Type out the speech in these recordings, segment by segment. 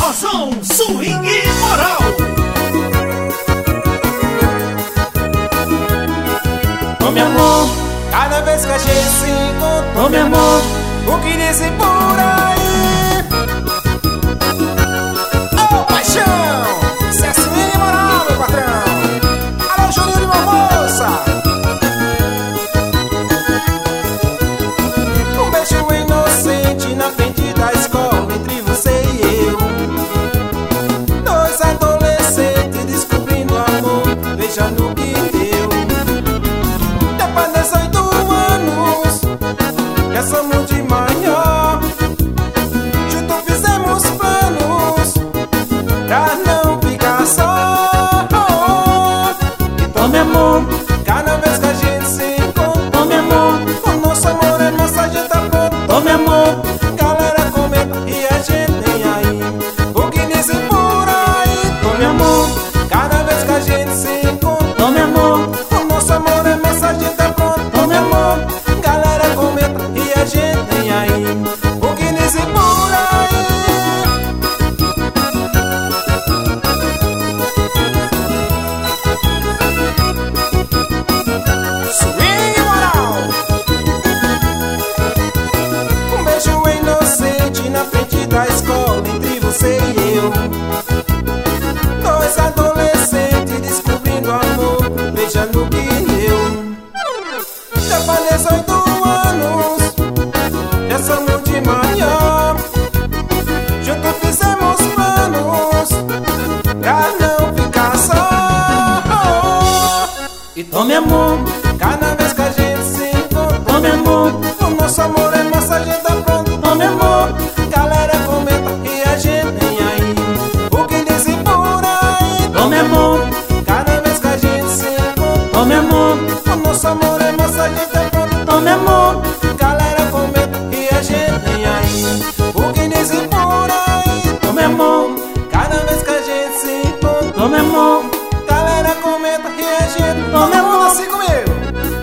Forrozão, swing e moral. Ô meu amor, cada vez que a gente se encontra, ô meu amor, o que dizem por aí? Ô paixão, cê é swing e moral, meu patrão. Alô, Juninho de Barbosa. Um beijo inocente na frente da escola, entre você e eu. Dois adolescentes descobrindo amor, veja no que deu. Depois de 18 anos, já somos de maior. Juntos fizemos planos pra não ficar só. Então meu amor, cada vez que a gente se encontra, oh meu amor, o nosso amor é nossa, a gente tá pronto. Oh meu amor, galera comenta e a gente nem aí. O que dizem por aí? Oh meu amor, cada vez que a gente se encontra, oh meu amor, o nosso amor é nossa, a gente tá pronto. Oh meu amor, galera comenta e a gente nem aí. O que dizem por aí? Swing moral. Um beijo inocente na frente da escola, entre você e eu. Dois adolescentes descobrindo amor, veja no que deu. Depois de 18 anos, já somos de maior. Juntos fizemos planos pra não ficar só. Então meu amor, cada vez que a gente se encontra, oh meu amor, o nosso amor é nossa, a gente tá pronto. Oh meu amor, galera comenta e a gente nem aí. O que dizem por aí? Oh meu amor, cada vez que a gente se encontra, oh meu amor, o nosso amor é nossa, a gente tá pronto. Oh meu amor, galera comenta e a gente nem aí. O que dizem por aí? Oh meu amor, cada vez que a gente se encontra, oh meu amor, galera comenta e a gente, oh meu amor, assim comigo.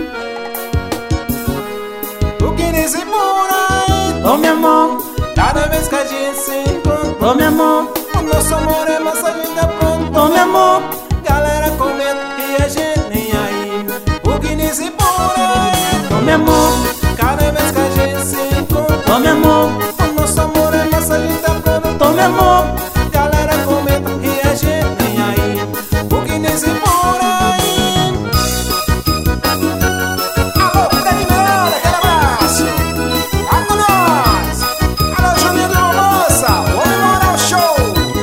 O que dizem por aí? Oh meu amor, cada vez que a gente se encontra, oh meu amor, o nosso amor é nossa, a gente tá pronto. Oh meu amor, galera comenta e a gente nem aí. O que dizem por aí? Oh meu amor, cada vez que a gente se encontra, oh meu amor, o nosso amor é nossa, a gente tá pronto. Oh meu amor, galera comenta e a gente nem aí. O que dizem por aí? Alô, Fred Miranda, aquele abraço. Vai com nós. Alô, Juninho de Barbosa, vamos morar o show.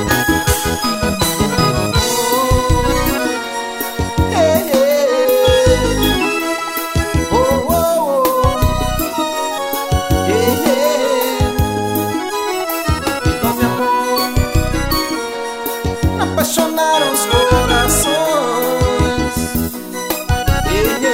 Ei, ei. Oh, oh, oh. Ei, ei. Então meu amor, apaixonaram os corações. Ei,